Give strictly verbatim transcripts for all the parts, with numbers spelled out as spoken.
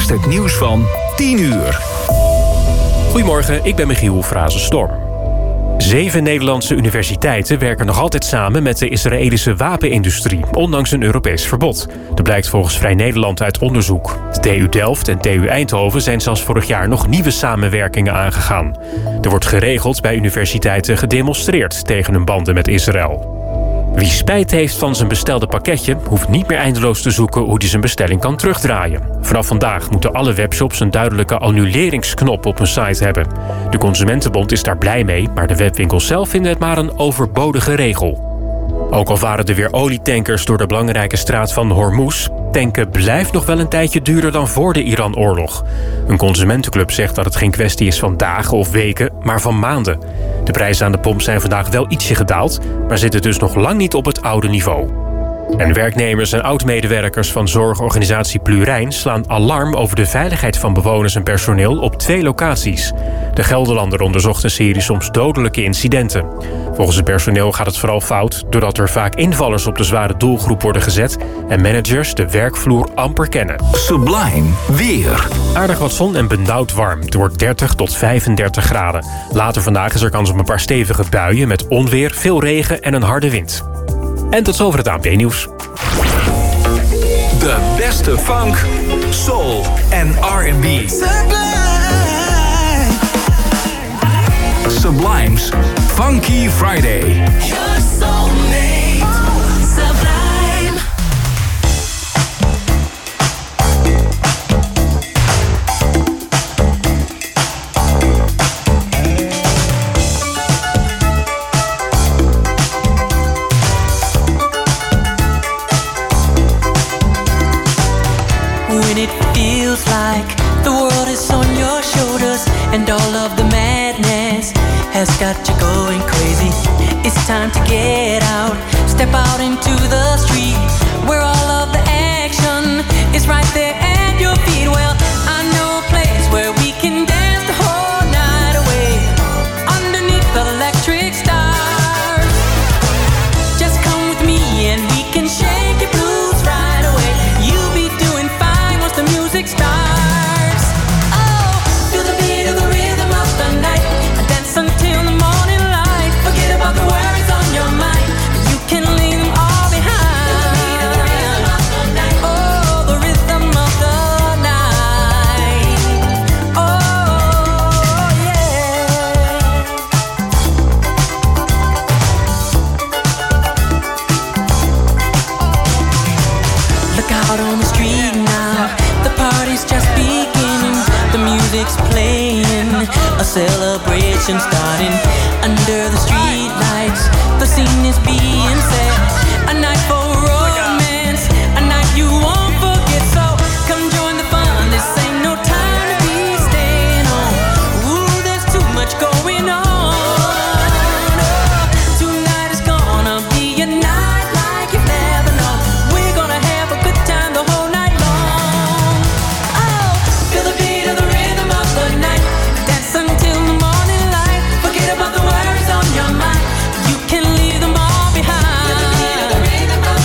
eerst het nieuws van tien uur. Goedemorgen, ik ben Michiel Frazenstorm. Zeven Nederlandse universiteiten werken nog altijd samen met de Israëlische wapenindustrie, ondanks een Europees verbod. Dat blijkt volgens Vrij Nederland uit onderzoek. De T U Delft en T U Eindhoven zijn zelfs vorig jaar nog nieuwe samenwerkingen aangegaan. Er wordt geregeld bij universiteiten gedemonstreerd tegen hun banden met Israël. Wie spijt heeft van zijn bestelde pakketje, hoeft niet meer eindeloos te zoeken hoe hij zijn bestelling kan terugdraaien. Vanaf vandaag moeten alle webshops een duidelijke annuleringsknop op hun site hebben. De Consumentenbond is daar blij mee, maar de webwinkels zelf vinden het maar een overbodige regel. Ook al varen er weer olietankers door de belangrijke straat van Hormuz, tanken blijft nog wel een tijdje duurder dan voor de Iran-oorlog. Een consumentenclub zegt dat het geen kwestie is van dagen of weken, maar van maanden. De prijzen aan de pomp zijn vandaag wel ietsje gedaald, maar zitten dus nog lang niet op het oude niveau. En werknemers en oud-medewerkers van zorgorganisatie Plurijn slaan alarm over de veiligheid van bewoners en personeel op twee locaties. De Gelderlander onderzocht een serie soms dodelijke incidenten. Volgens het personeel gaat het vooral fout doordat er vaak invallers op de zware doelgroep worden gezet en managers de werkvloer amper kennen. Sublime weer. Aardig wat zon en benauwd warm. Het wordt dertig tot vijfendertig graden. Later vandaag is er kans op een paar stevige buien met onweer, veel regen en een harde wind. En tot zover het A N P-nieuws. De beste funk, soul en R en B. Sublime's Funky Friday. Your soulmate, Sublime. When it feels like the world is on your shoulders and all of the madness has got you going crazy. It's time to get out, step out into the street where all of the action is right there at your feet. Well, I know a place where we can dance the whole night away underneath the electric stars. Just come with me and we can shake your blues right away. You'll be doing fine once the music starts. Oh, feel the beat of the rhythm of the night. Dance until the morning light. Forget about the worries on your mind. You can leave them all behind. Oh, the rhythm of the night. Oh, yeah. Look out on the street now. The party's just beginning. The music's playing. A celebration starting under the street lights. The scene is being set. A night for romance. A night you won't forget. So come join the fun. This ain't no time to be staying home. Ooh, there's too much going on. Oh, tonight is gonna be a night like you've never known. We're gonna have a good time the whole night long. Oh, feel the beat of the rhythm of the night. Dance until the morning light. Forget about the worries on your mind. You can leave them all behind. Feel the beat of the rhythm of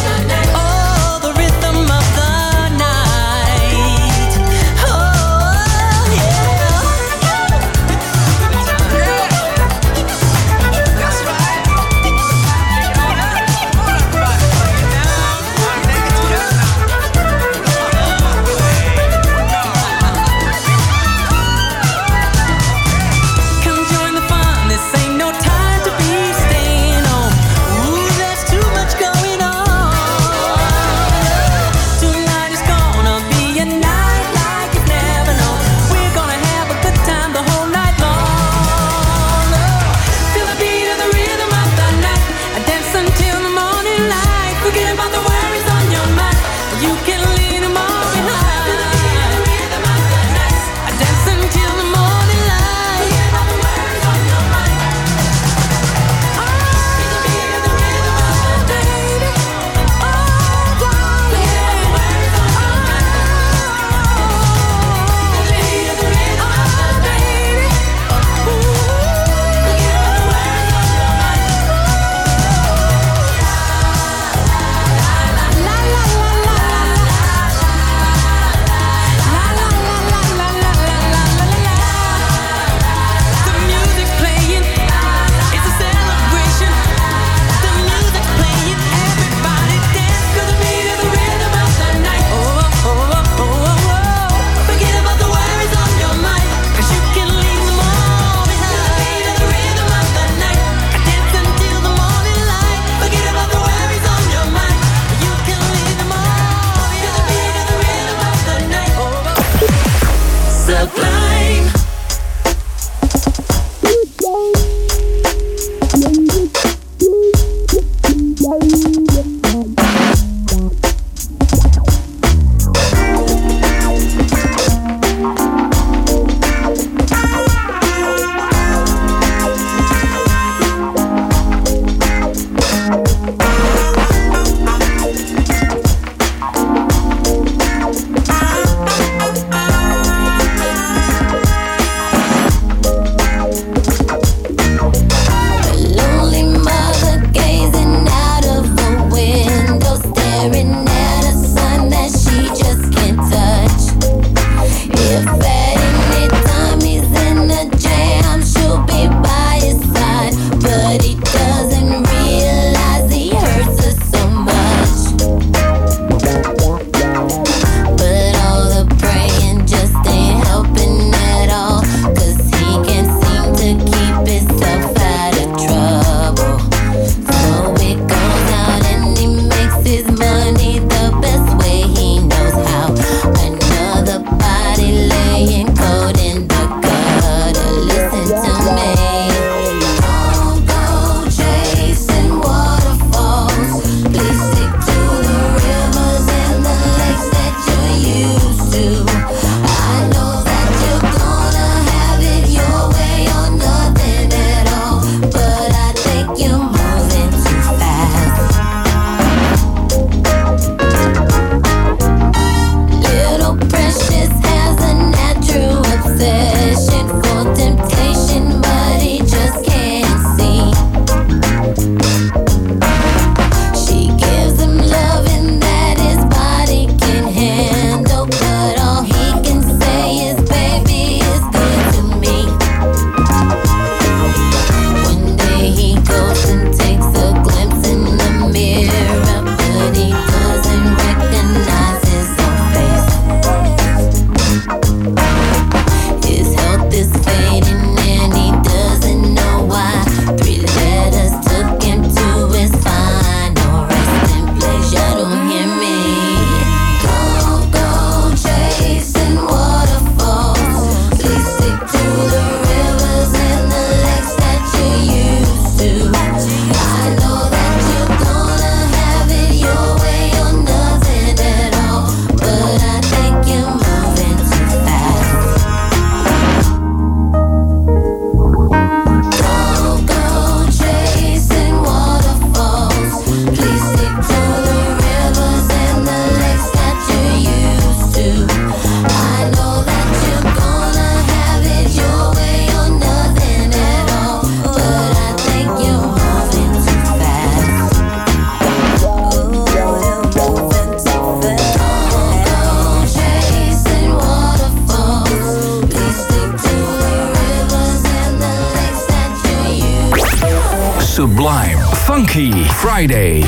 Sublime, Funky Friday.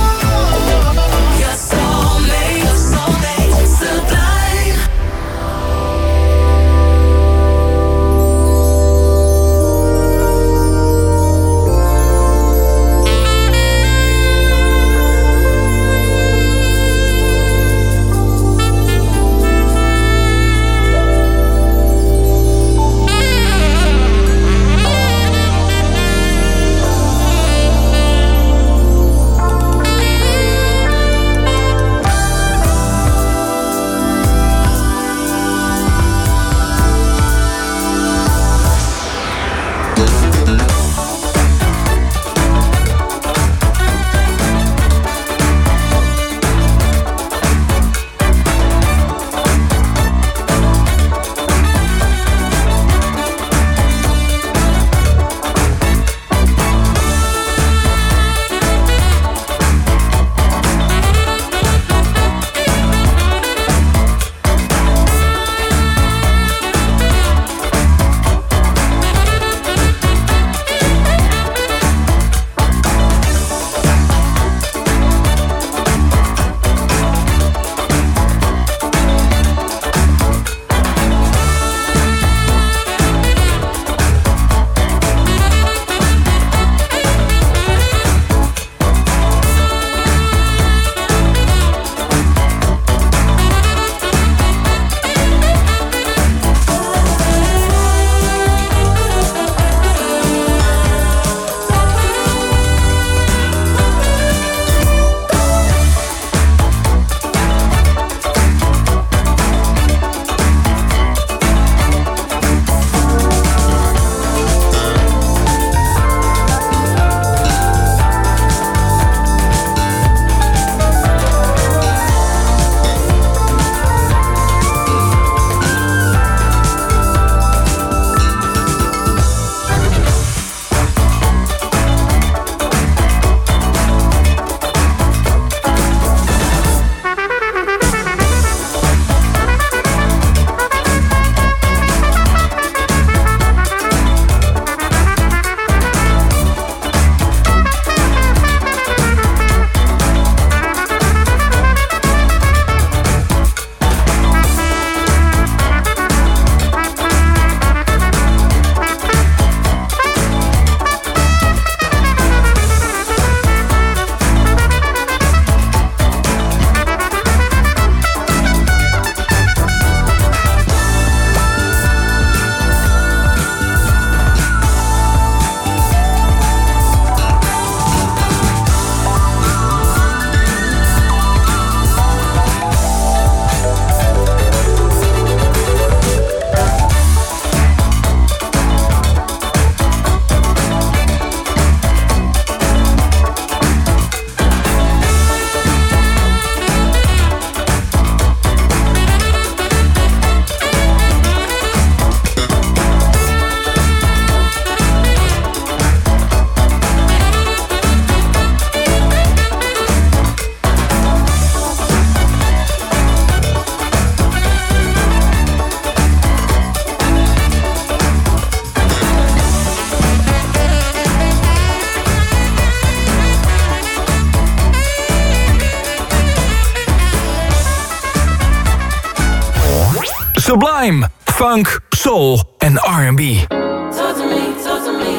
Sublime, funk, soul en R and B. Talk to me, talk to me.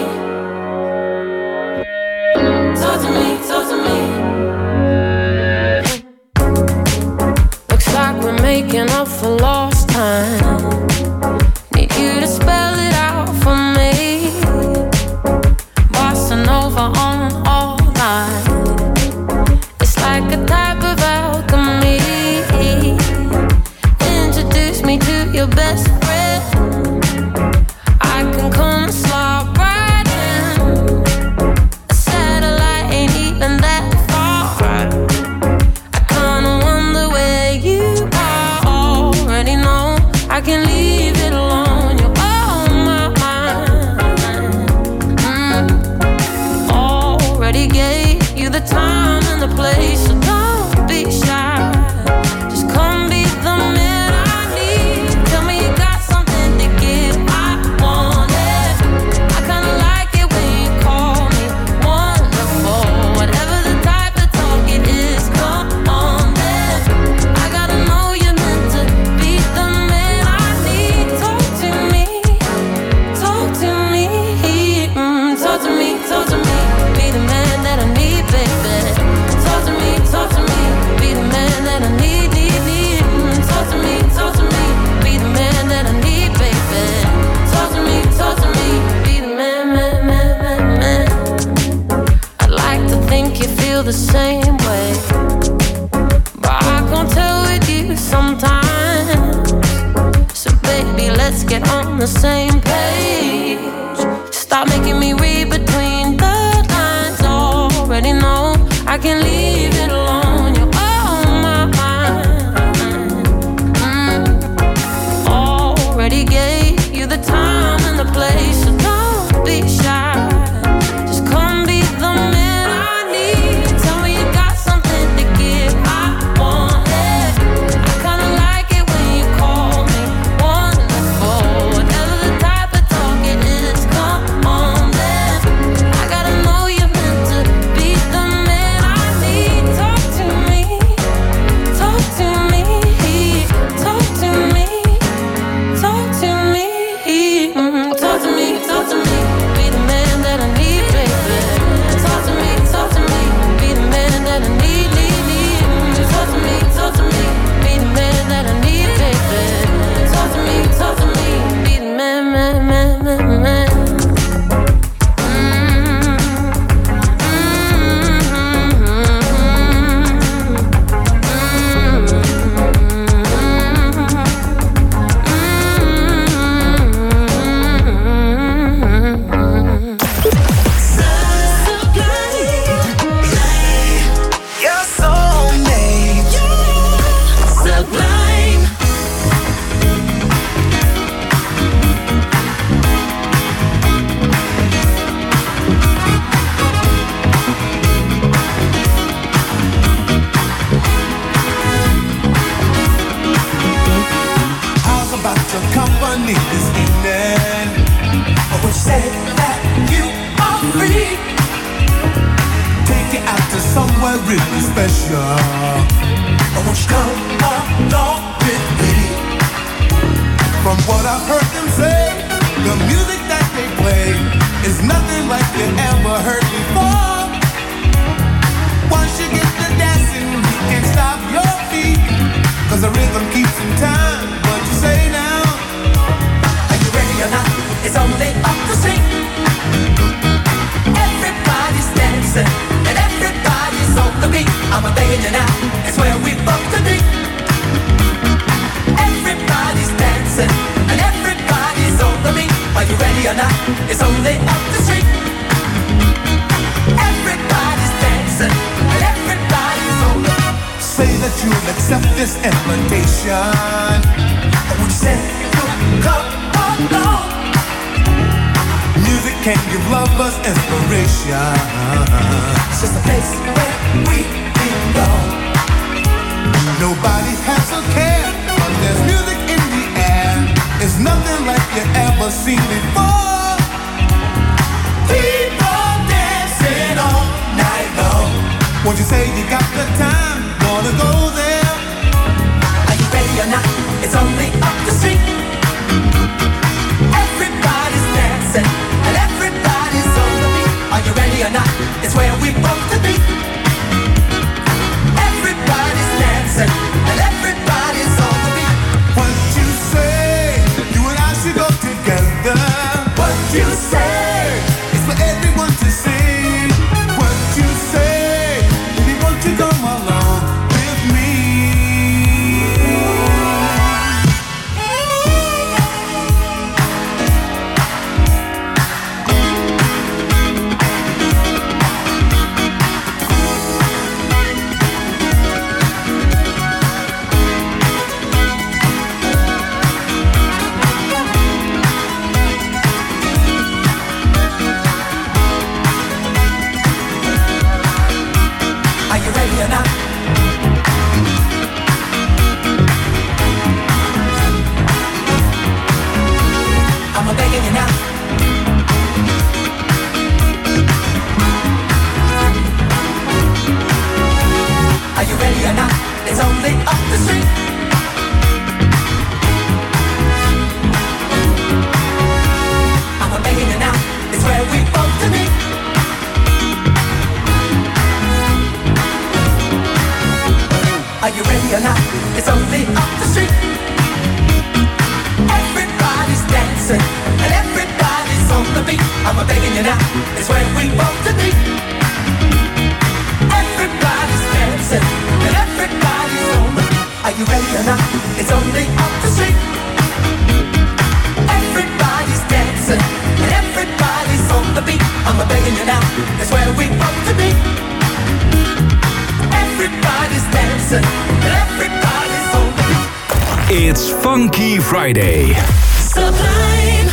Talk to me, talk to me. Looks like we're making up for lost time. Need you to spell it out for me. Bossa Nova on all night. It's like a type of alchemy. Introduce me to your best friend. I can come and slide right in. A satellite ain't even that far. I kinda wonder where you are. Already know I can leave it alone. You're on my mind. mm. Already gave you the time and the place, so don't be shy. Just come be the man I need. Tell me you got something to give. I want it. I kinda like it when you call me Wonder on the same page. Stop making me read between the lines. Already know I can leave it alone. You're on my mind. mm. Already gave you the time and the place, so don't be shy. Just come be the man I need. Tell me you got something to give. I want it. I kinda like it when you call me wonderful. Whatever the type of talk it is, come on then. I gotta know you're meant to be the man I need. Talk to me, talk to me, talk to me, talk to me, mm-hmm. Talk to me, talk to me, be the man that I need, baby. Talk to me, talk to me, be the man that I need, need, need. Mm-hmm. Talk to me, talk to me, be the man that I need, baby. Talk to me, talk to me, be the man, man, man, man, man. Your soulmate, Sublime. How's about your company this evening? I would say that you are free. Take you out to somewhere really special. I want you to come along with me. From what I've heard them say, the music that they play is nothing like you ever heard before. Once you get the dancing, you can't stop your feet. Cause the rhythm keeps in time. What you say now? Are you ready or not? It's only up the street. Everybody's dancing and everybody's on the beat. I'm a begging you now, it's where we both to be. Everybody's dancing and everybody's on the beat. Are you ready or not? It's only up the street. Everybody's dancing and everybody's on the beat. Say that you'll accept this invitation. I want you to say you'll come along. Music can give lovers inspiration. It's just a place where we belong. Nobody has a care, but there's music in the air. It's nothing like you ever seen before. People dancing all night long. Won't you say you got the time? Wanna go there? Are you ready or not? It's only up the street. Everybody's dancing and everybody's on the beat. Are you ready or not? It's where we both to be. Everybody's dancing and everybody's on the beat. What you say? You and I should go together. What you say? It's for everyone to see. What you say? Baby, won't you come along with me? Are you ready or not? I'm a begging you now. Are you ready or not? It's only up the street. I'm a begging you now. It's where we both to be. Are you ready or not? It's only up the street. Everybody's dancing and everybody's on the beat. I'm a begging you now. It's where we both to be. Everybody's dancing and everybody's on the beat. Are you ready or not? It's only up the street. Everybody Friday. Sublime.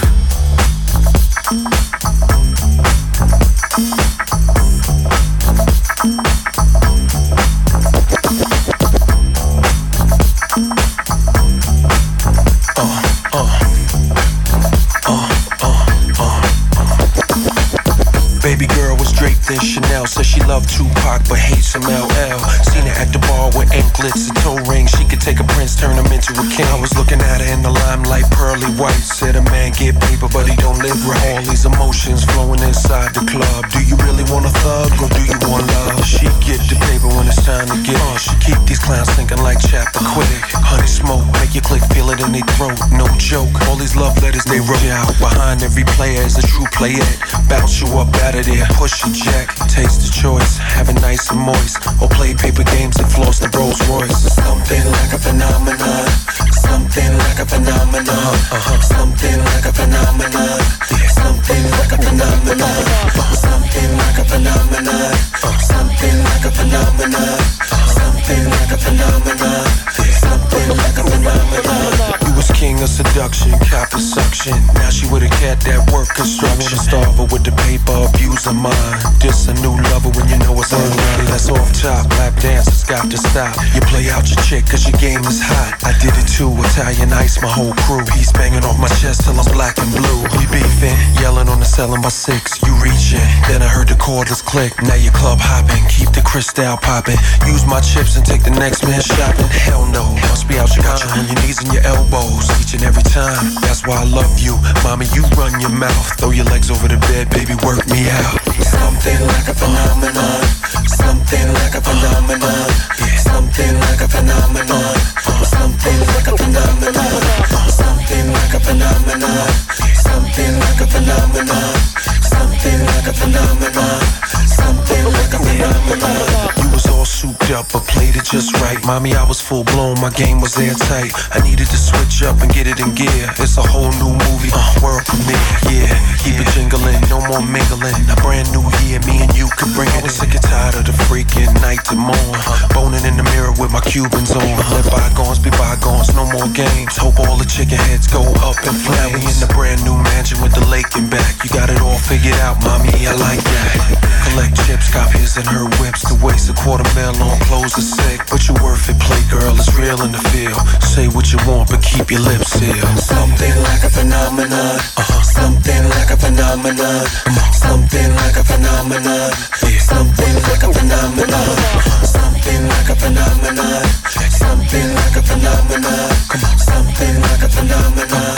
Baby girl was draped in Chanel. Said she loved Tupac but hates some L L. Seen her at the bar with anklets and toe rings. She could take a prince, turn him into a king. I was looking at her in the limelight, pearly white. Said a man get paper but he don't live right. All these emotions flowing inside the club. Do you really want a thug or do you want love? She get the paper when it's time to get uh, She keep these clowns thinking like Chappaquiddick. Honey smoke, make your click feel it in their throat. No joke, all these love letters they wrote out. Behind every player is a true player. Bounce you up out of there, push a jack. Taste the choice, have it nice and moist. Or play paper games and floss the Rolls Royce. Something like a phenomenon. Something like a phenomenon. Uh-huh. Something like a phenomenon. Something like a phenomenon. Something like a phenomenon. Something like a phenomenon. Something like a phenomenon. Something like a phenomenon. You was king of seduction, cop of suction. Now she with a cat that work construction. Starve her with the paper, abuse her mind. This a new lover when you know it's unready. That's off top, lap dancers got to stop. You play out your chick cause your game is hot. I did it too, Italian ice, my whole crew. He's banging off my chest till I'm black and blue. We beefing, yelling on the ceiling by six. You reaching, then I heard the cordless click. Now you club hopping, keep the crystal popping. Use my chips and take the next man shopping. Hell no, must be out your got you on your knees and your elbows each and every time. That's why I love you, mommy. You run your mouth, throw your legs over the bed, baby. Work me out. Something like a phenomenon. Something like a phenomenon. Something like a phenomenon. Something like a phenomenon. Something like a phenomenon. Something like a phenomenon. Something like a phenomenon. Something like a phenomenon. You was all souped up, but played it just right. Mommy, I was full blown, my game was airtight. I needed to switch up and get it in gear. It's a whole new movie, uh, world premiere. Yeah, keep it jingling, no more mingling. A brand new year, me and you can bring it. I was sick and tired of the freaking night to morn. Boning in the mirror with my Cubans on. Let bygones be bygones, no more games. Hope all the chicken heads go up in flames. We in the brand new mansion with the lake in back. You got it all figured out, mommy, I like that. Collect chips, cop his and her whips. To waste a quarter mil on clothes is sick, but you worth it, play girl, it's real in the field. Say what you want, but keep your lips sealed. Something like a phenomenon. Uh-huh. Something like a phenomenon. Something like a phenomenon. Something like a phenomenon. Something like a phenomenon. Something like a phenomenon. Something like a phenomenon.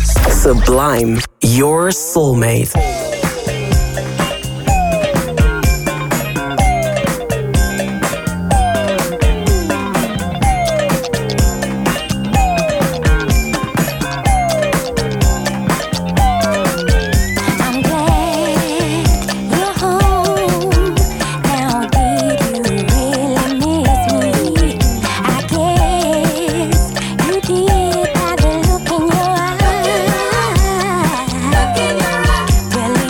Sublime, your soulmate. Well,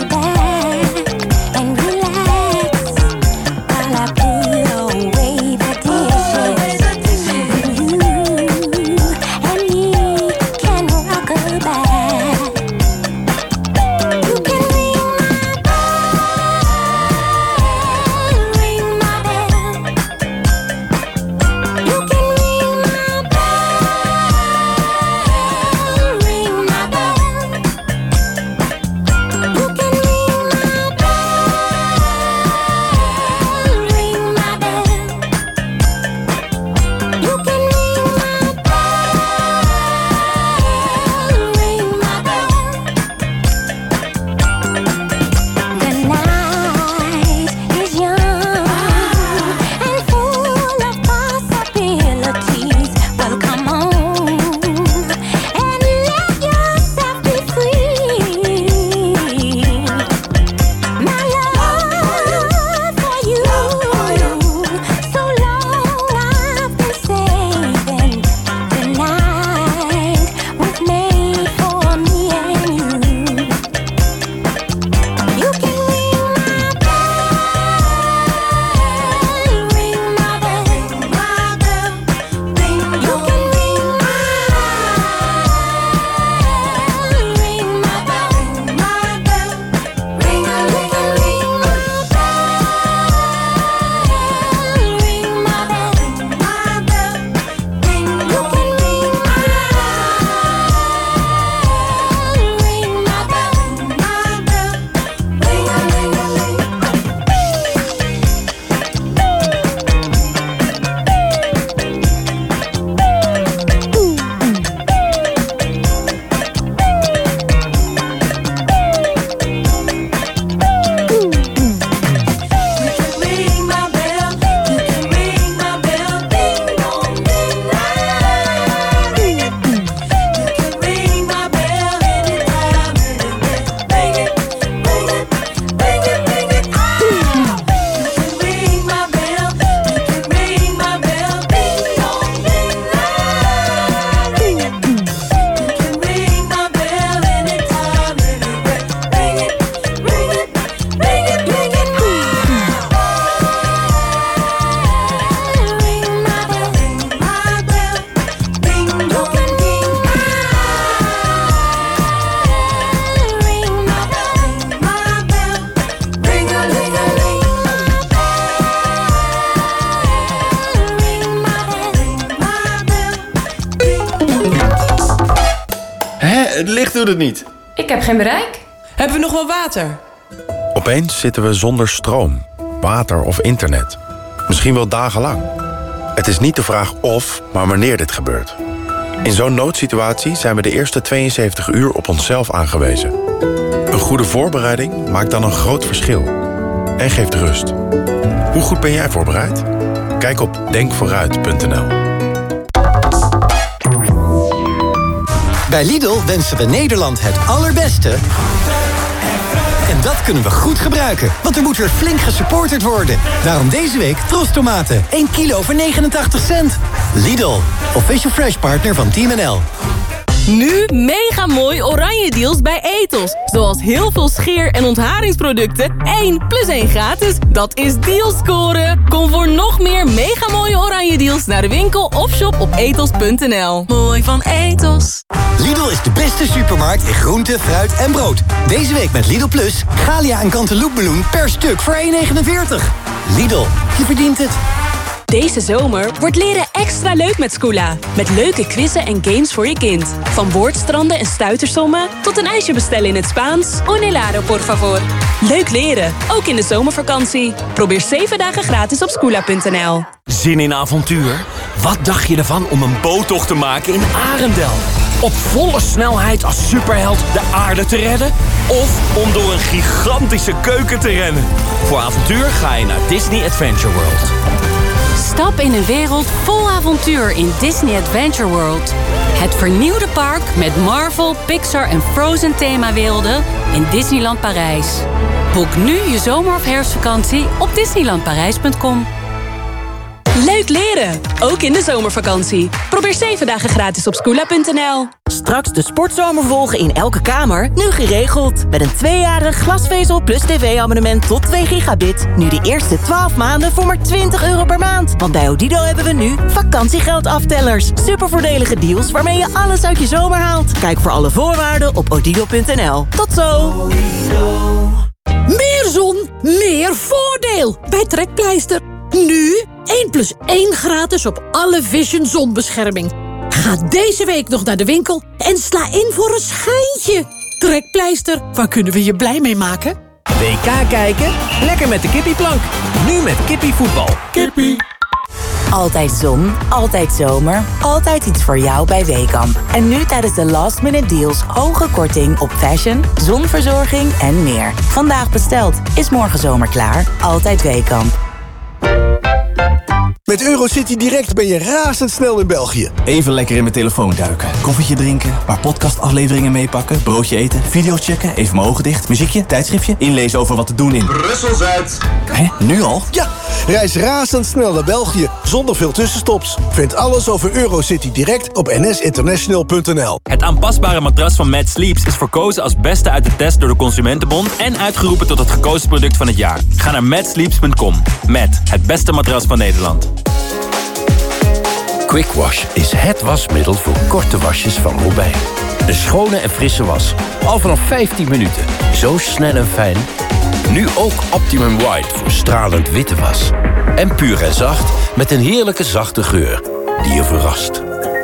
het licht doet het niet. Ik heb geen bereik. Hebben we nog wel water? Opeens zitten we zonder stroom, water of internet. Misschien wel dagenlang. Het is niet de vraag of, maar wanneer dit gebeurt. In zo'n noodsituatie zijn we de eerste tweeënzeventig uur op onszelf aangewezen. Een goede voorbereiding maakt dan een groot verschil. En geeft rust. Hoe goed ben jij voorbereid? Kijk op denk vooruit punt n l. Bij Lidl wensen we Nederland het allerbeste. En dat kunnen we goed gebruiken, want er moet weer flink gesupporterd worden. Daarom deze week Tros tomaten, één kilo voor negenentachtig cent. Lidl, official fresh partner van Team N L. Nu mega mooi oranje deals bij Ethos. Zoals heel veel scheer- en ontharingsproducten. één plus één gratis. Dat is deals scoren. Kom voor nog meer mega mooie oranje deals naar de winkel of shop op ethos punt n l. Mooi van Ethos. Lidl is de beste supermarkt in groente, fruit en brood. Deze week met Lidl Plus, Galia en Cantaloupe-meloen per stuk voor één negenenveertig. Lidl, je verdient het. Deze zomer wordt leren extra leuk met Scoola. Met leuke quizzen en games voor je kind. Van woordstranden en stuitersommen tot een ijsje bestellen in het Spaans. Un helado, por favor. Leuk leren, ook in de zomervakantie. Probeer zeven dagen gratis op scoola punt n l. Zin in avontuur? Wat dacht je ervan om een boottocht te maken in Arendel? Op volle snelheid als superheld de aarde te redden? Of om door een gigantische keuken te rennen? Voor avontuur ga je naar Disney Adventure World. Stap in een wereld vol avontuur in Disney Adventure World. Het vernieuwde park met Marvel, Pixar en Frozen themawerelden in Disneyland Parijs. Boek nu je zomer- of herfstvakantie op disneyland parijs punt com. Leuk leren, ook in de zomervakantie. Probeer zeven dagen gratis op scoola punt n l. Straks de sportzomer volgen in elke kamer, nu geregeld. Met een tweejarig glasvezel plus tv-abonnement tot twee gigabit. Nu de eerste twaalf maanden voor maar twintig euro per maand. Want bij Odido hebben we nu vakantiegeldaftellers. Supervoordelige deals waarmee je alles uit je zomer haalt. Kijk voor alle voorwaarden op odido punt n l. Tot zo! Meer zon, meer voordeel bij Trekpleister. Nu één plus één gratis op alle Vision zonbescherming. Ga deze week nog naar de winkel en sla in voor een schijntje. Trekpleister, waar kunnen we je blij mee maken? W K kijken? Lekker met de kippieplank. Nu met kippievoetbal. Kippie. Altijd zon, altijd zomer, altijd iets voor jou bij Weekamp. En nu tijdens de last minute deals hoge korting op fashion, zonverzorging en meer. Vandaag besteld, is morgen zomer klaar. Altijd Weekamp. Met Eurocity Direct ben je razendsnel in België. Even lekker in mijn telefoon duiken. Koffietje drinken, een paar podcastafleveringen meepakken, broodje eten, video's checken, even mijn ogen dicht, muziekje, tijdschriftje, inlezen over wat te doen in Brussel-Zuid. Hé, nu al? Ja, reis razendsnel naar België, zonder veel tussenstops. Vind alles over Eurocity Direct op n s international punt n l. Het aanpasbare matras van Mad Sleeps is verkozen als beste uit de test door de Consumentenbond en uitgeroepen tot het gekozen product van het jaar. Ga naar mad sleeps punt com. Mad, het beste matras van Nederland. Quick Wash is het wasmiddel voor korte wasjes van Robijn. Een schone en frisse was. Al vanaf vijftien minuten. Zo snel en fijn. Nu ook Optimum White voor stralend witte was. En puur en zacht met een heerlijke zachte geur die je verrast.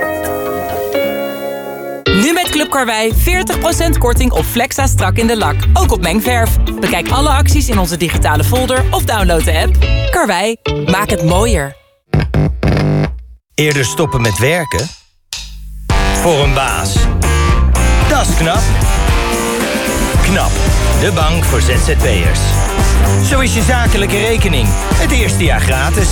Nu met Club Karwei veertig procent korting op Flexa strak in de lak. Ook op mengverf. Bekijk alle acties in onze digitale folder of download de app. Karwei, maak het mooier. Eerder stoppen met werken? Voor een baas. Dat is knap. KNAP, de bank voor Z Z P'ers. Zo is je zakelijke rekening het eerste jaar gratis.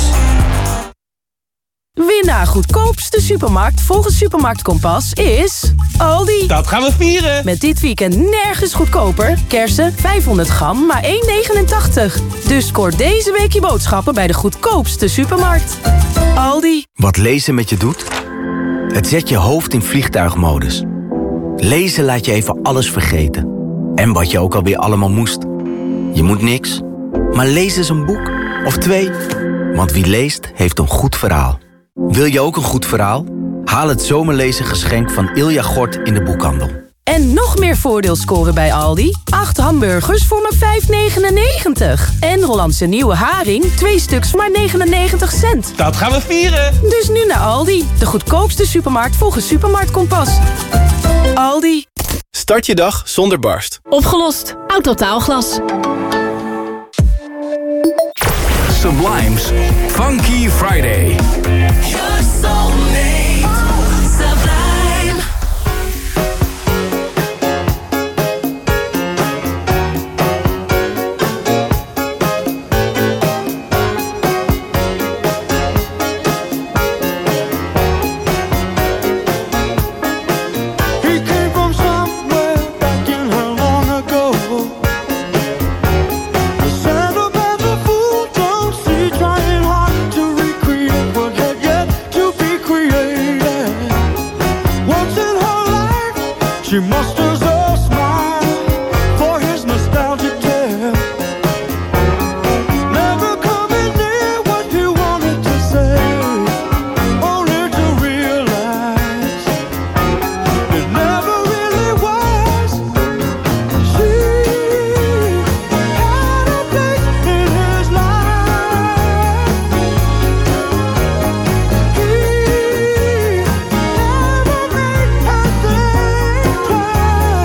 Winnaar goedkoopste supermarkt volgens Supermarkt Kompas is Aldi. Dat gaan we vieren. Met dit weekend nergens goedkoper. Kersen vijfhonderd gram, maar één negenentachtig. Dus scoor deze week je boodschappen bij de goedkoopste supermarkt. Aldi. Wat lezen met je doet? Het zet je hoofd in vliegtuigmodus. Lezen laat je even alles vergeten. En wat je ook alweer allemaal moest. Je moet niks, maar lees eens een boek. Of twee. Want wie leest, heeft een goed verhaal. Wil je ook een goed verhaal? Haal het zomerlezen geschenk van Ilja Gort in de boekhandel. En nog meer voordeel scoren bij Aldi. acht hamburgers voor maar vijf negenennegentig. En Hollandse nieuwe haring, twee stuks maar negenennegentig cent. Dat gaan we vieren. Dus nu naar Aldi, de goedkoopste supermarkt volgens Supermarkt Kompas. Aldi. Start je dag zonder barst. Opgelost. Autotaalglas. Sublime's Funky Friday. Your soulmate, Sublime. He came from somewhere back in her long ago. The sentimental fool don't see, trying hard to recreate what had yet to be created. Once in her life, she musters a smile for his nostalgic tale. Never coming near what he wanted to say, only to realize it never really was. She had a place in his life. He never made her think twice.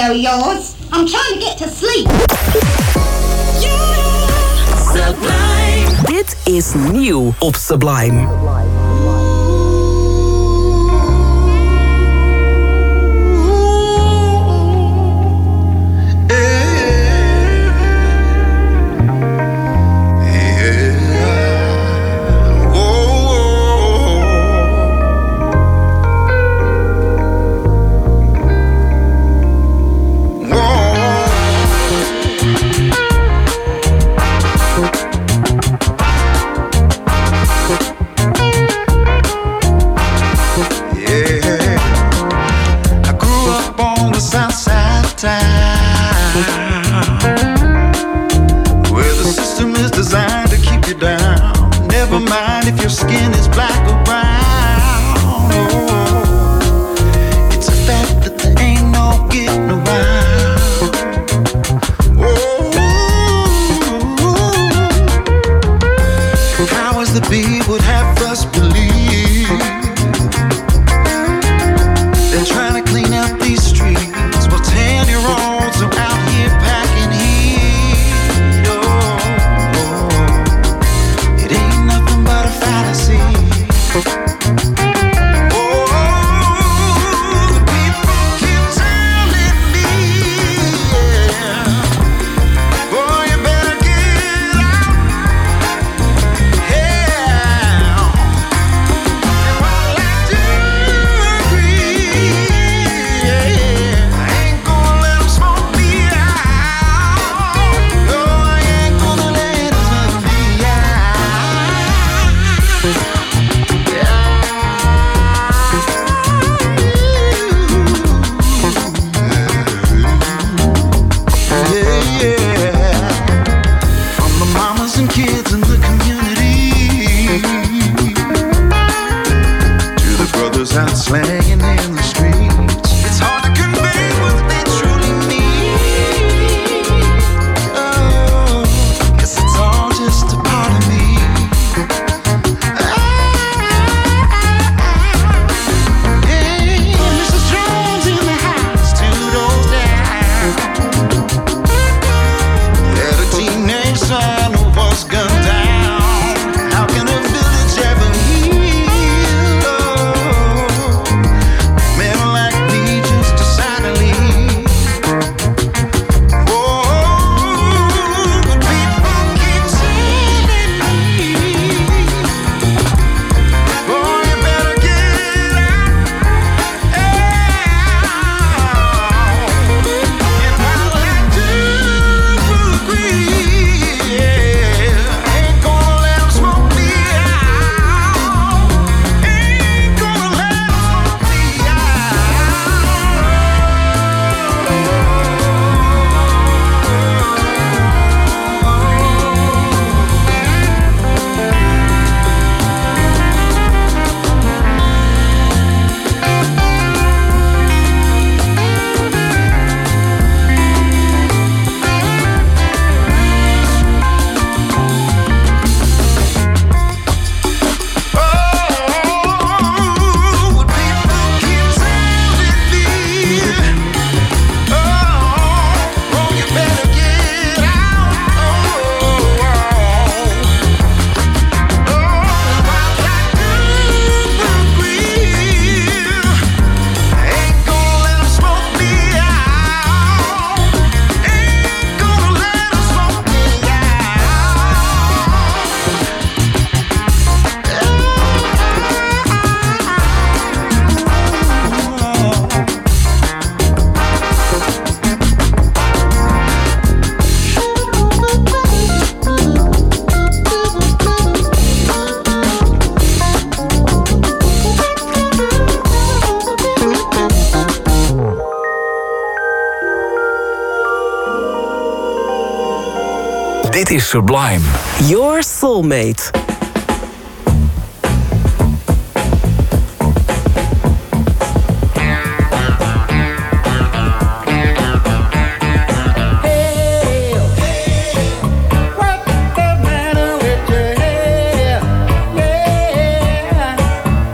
radio yours. I'm trying to get to sleep. Sublime. Dit is nieuw op Sublime. Dit is Sublime. Your Soulmate.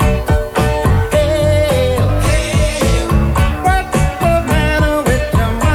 What's the matter with your mind?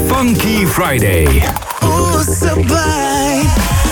Funky Friday. Oh, Sublime.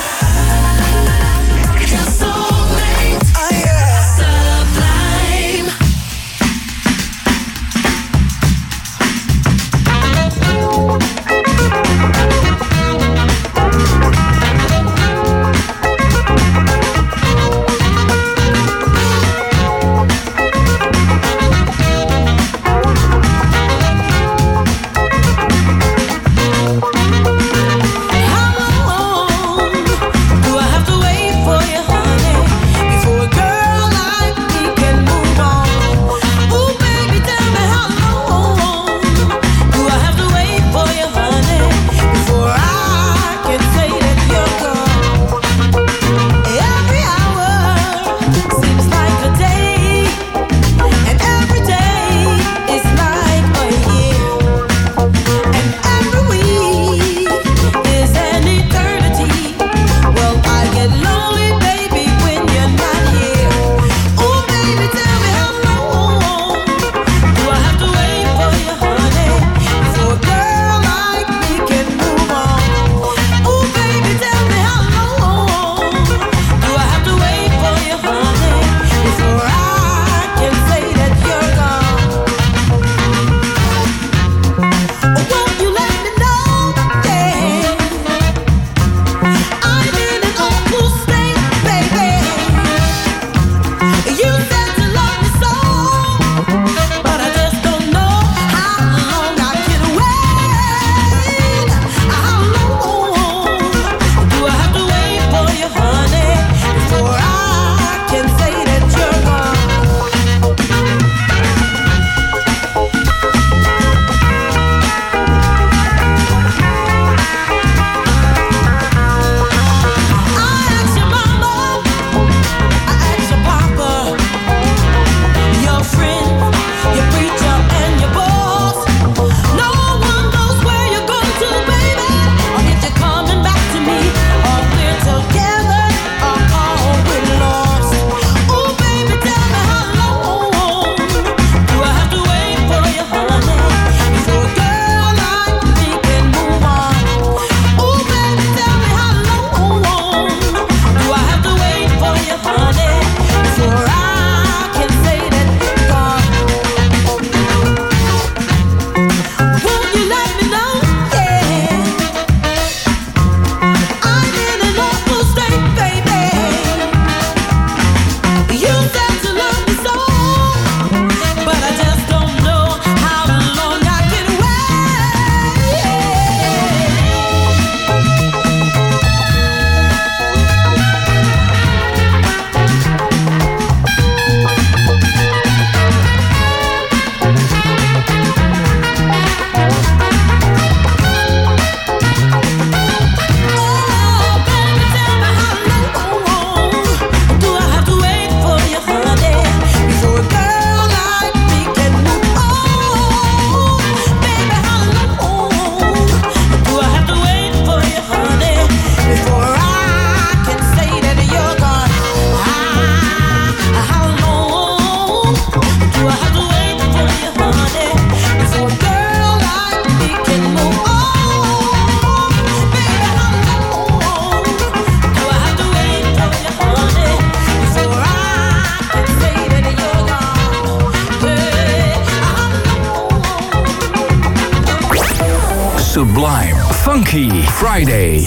Sublime Funky Friday.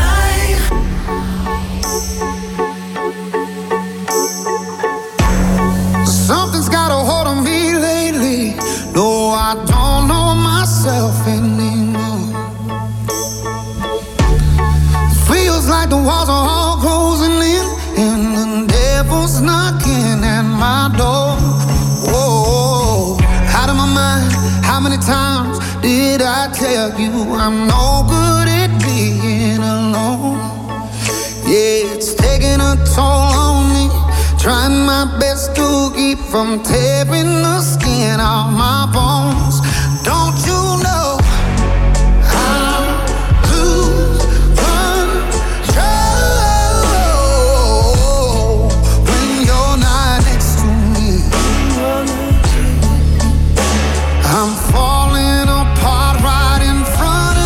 Something's got a hold on me lately. No, I don't know myself anymore. Feels like the walls are all closing in, and the devil's knocking at my door. Whoa, out of my mind. How many times did I tell you I'm no good at being alone? Yeah, it's taking a toll on me. Trying my best to keep from tearing the skin off my bones. Don't you know I'll lose control when you're not next to me? I'm falling apart right in front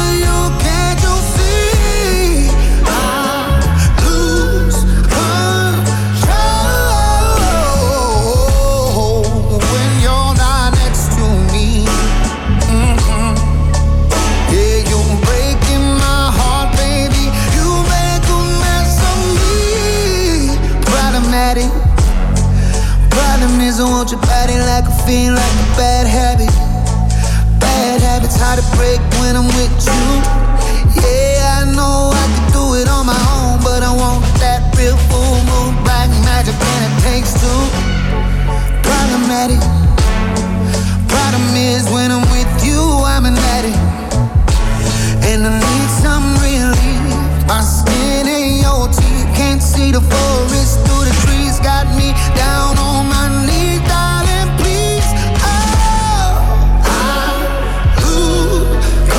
Problem is I want your body like a fiend, like a bad habit. Bad habits hard to break when I'm with you. Yeah, I know I can do it on my own, but I want that real full moon, black magic, and it takes two. Problematic. Problem is when I'm with you, I'm an addict, and I need some relief. My skin ain't your teeth, can't see the forest through the trees. Got me down on my knees, darling, please. Oh, I lose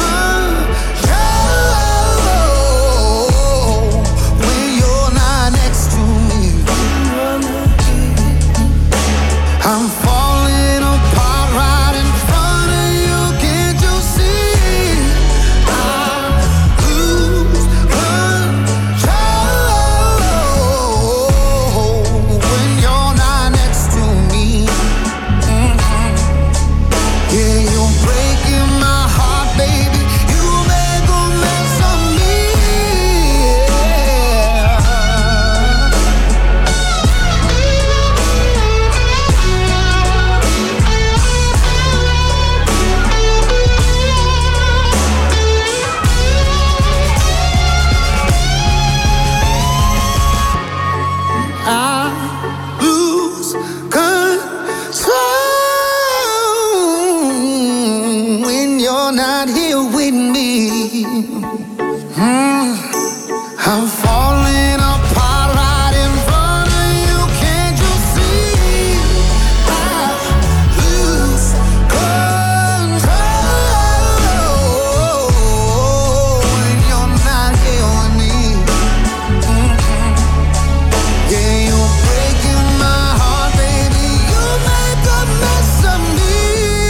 control when you're not next to me. I'm falling apart right in front of you, can't you see? I lose control when you're not next to me. Mm-hmm. Yeah, you're breaking my heart, baby. You make a mess of me. I lose control when you're not here with me. Mm. I'm falling apart right in front of you, can't you see? I lose control when you're not here with me. Mm-mm. Yeah, you're breaking my heart, baby. You make a mess of me.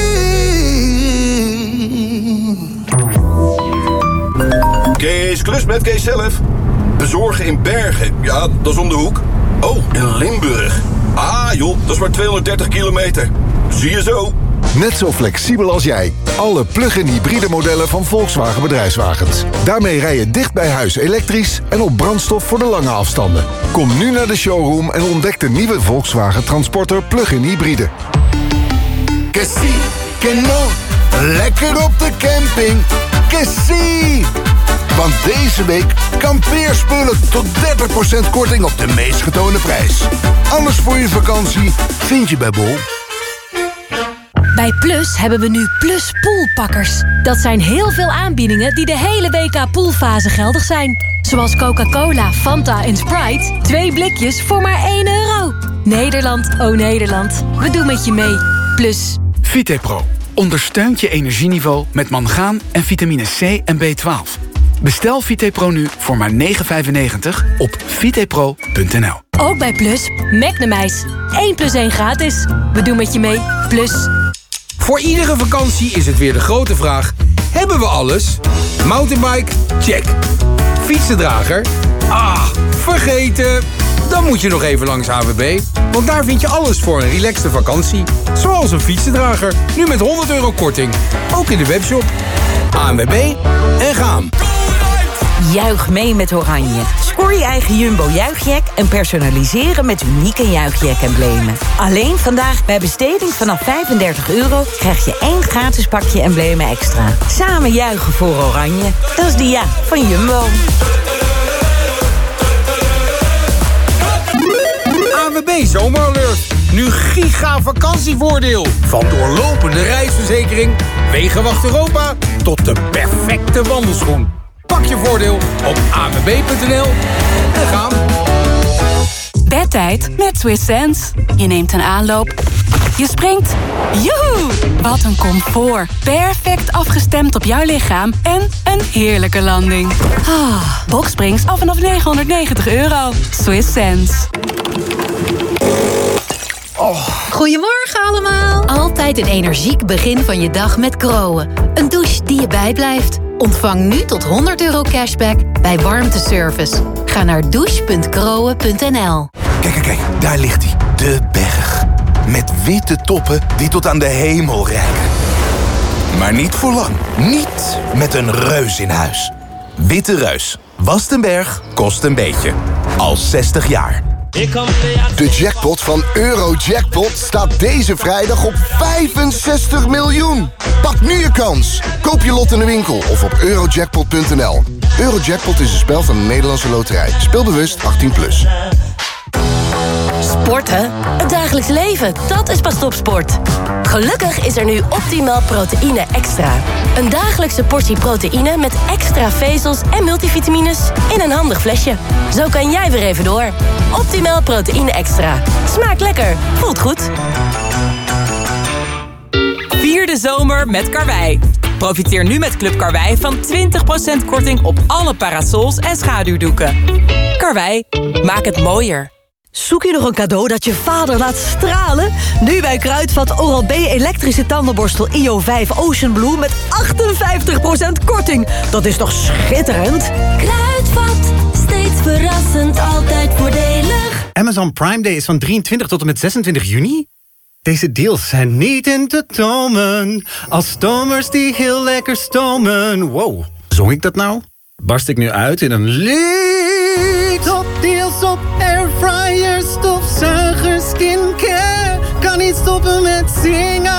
Kees Klus met Kees zelf. Bezorgen in Bergen. Ja, dat is om de hoek. Oh, in Limburg. Ah joh, dat is maar tweehonderddertig kilometer. Zie je zo. Net zo flexibel als jij. Alle plug-in hybride modellen van Volkswagen Bedrijfswagens. Daarmee rij je dicht bij huis elektrisch en op brandstof voor de lange afstanden. Kom nu naar de showroom en ontdek de nieuwe Volkswagen Transporter plug-in hybride. Que sí, que no. Lekker op de camping. Que sí. Want deze week kampeerspullen tot dertig procent korting op de meest getoonde prijs. Alles voor je vakantie vind je bij Bol. Bij Plus hebben we nu Plus Poolpakkers. Dat zijn heel veel aanbiedingen die de hele W K poolfase geldig zijn. Zoals Coca-Cola, Fanta en Sprite. Twee blikjes voor maar één euro. Nederland, oh Nederland. We doen met je mee. Plus. Vitepro ondersteunt je energieniveau met mangaan en vitamine C en B twaalf. Bestel Vitepro nu voor maar negen vijfennegentig op vitepro punt n l. Ook bij Plus, Magnemijs. één plus één gratis. We doen met je mee. Plus. Voor iedere vakantie is het weer de grote vraag: hebben we alles? Mountainbike? Check. Fietsendrager? Ah, vergeten. Dan moet je nog even langs A W B. Want daar vind je alles voor een relaxte vakantie. Zoals een fietsendrager. Nu met honderd euro korting. Ook in de webshop. A W B en gaan. Juich mee met Oranje. Scoor je eigen Jumbo juichjack en personaliseren met unieke juichjack-emblemen. Alleen vandaag bij besteding vanaf vijfendertig euro krijg je één gratis pakje emblemen extra. Samen juichen voor Oranje. Dat is de ja van Jumbo. A W B Zomeralert. Nu giga vakantievoordeel. Van doorlopende reisverzekering, Wegenwacht Europa tot de perfecte wandelschoen. Pak je voordeel op a w b punt n l en gaan. Bedtijd met Swiss Sense. Je neemt een aanloop. Je springt. Joehoe! Wat een comfort. Perfect afgestemd op jouw lichaam en een heerlijke landing. Ah, Boxsprings af vanaf negenhonderdnegentig euro. Swiss Sense. Oh. Goedemorgen allemaal. Altijd een energiek begin van je dag met Groen. Een douche die je bijblijft. Ontvang nu tot honderd euro cashback bij warmteservice. Ga naar douche punt groen punt n l. Kijk, kijk, kijk, daar ligt hij. De berg. Met witte toppen die tot aan de hemel reiken. Maar niet voor lang. Niet met een reus in huis. Witte Reus. Wast een berg, kost een beetje. Al zestig jaar. De jackpot van Eurojackpot staat deze vrijdag op vijfenzestig miljoen. Pak nu je kans. Koop je lot in de winkel of op eurojackpot punt n l. Eurojackpot is een spel van de Nederlandse Loterij. Speel bewust achttien plus. Sporten? Het dagelijks leven, dat is pas topsport. Gelukkig is er nu Optimal Proteïne Extra. Een dagelijkse portie proteïne met extra vezels en multivitamines in een handig flesje. Zo kan jij weer even door. Optimal Proteïne Extra. Smaakt lekker, voelt goed. Vier de zomer met Karwei. Profiteer nu met Club Karwei van twintig procent korting op alle parasols en schaduwdoeken. Karwei, maak het mooier. Zoek je nog een cadeau dat je vader laat stralen? Nu bij Kruidvat Oral-B elektrische tandenborstel I O vijf Ocean Blue met achtenvijftig procent korting. Dat is toch schitterend? Kruidvat, steeds verrassend, altijd voordelig. Amazon Prime Day is van drieëntwintig tot en met zesentwintig juni. Deze deals zijn niet in te tomen. Als stomers die heel lekker stomen. Wow, zong ik dat nou? Barst ik nu uit in een lied? Top deals op airfryers, stofzuigers, skincare. Kan niet stoppen met zingen.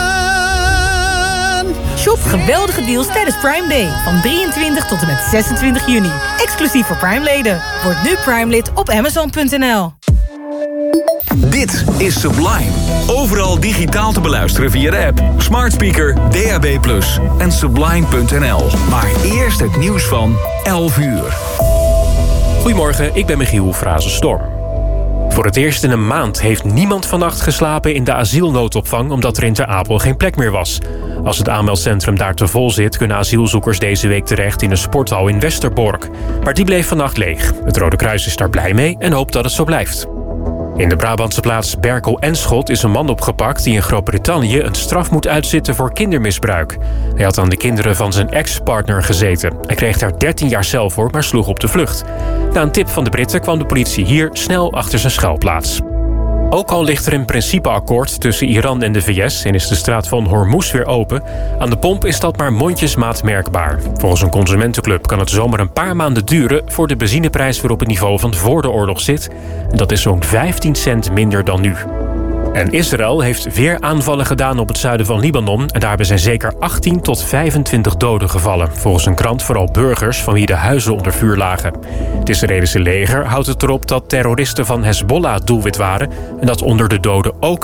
Shop geweldige deals tijdens Prime Day. Van drieëntwintig tot en met zesentwintig juni. Exclusief voor Prime-leden. Word nu Prime-lid op amazon punt n l. Dit is Sublime. Overal digitaal te beluisteren via de app, smart speaker, D A B plus, en sublime punt n l. Maar eerst het nieuws van elf uur. Goedemorgen, ik ben Michiel Frazen-Storm. Voor het eerst in een maand heeft niemand vannacht geslapen in de asielnoodopvang omdat er in Ter Apel geen plek meer was. Als het aanmeldcentrum daar te vol zit, kunnen asielzoekers deze week terecht in een sporthal in Westerbork. Maar die bleef vannacht leeg. Het Rode Kruis is daar blij mee en hoopt dat het zo blijft. In de Brabantse plaats Berkel-Enschot is een man opgepakt die in Groot-Brittannië een straf moet uitzitten voor kindermisbruik. Hij had aan de kinderen van zijn ex-partner gezeten. Hij kreeg daar dertien jaar cel voor, maar sloeg op de vlucht. Na een tip van de Britten kwam de politie hier snel achter zijn schuilplaats. Ook al ligt er een principeakkoord tussen Iran en de V S en is de straat van Hormuz weer open, aan de pomp is dat maar mondjesmaat merkbaar. Volgens een consumentenclub kan het zomaar een paar maanden duren voor de benzineprijs weer op het niveau van voor de oorlog zit. En dat is zo'n vijftien cent minder dan nu. En Israël heeft weer aanvallen gedaan op het zuiden van Libanon en daarbij zijn zeker achttien tot vijfentwintig doden gevallen. Volgens een krant vooral burgers van wie de huizen onder vuur lagen. Het Israëlische leger houdt het erop dat terroristen van Hezbollah doelwit waren en dat onder de doden ook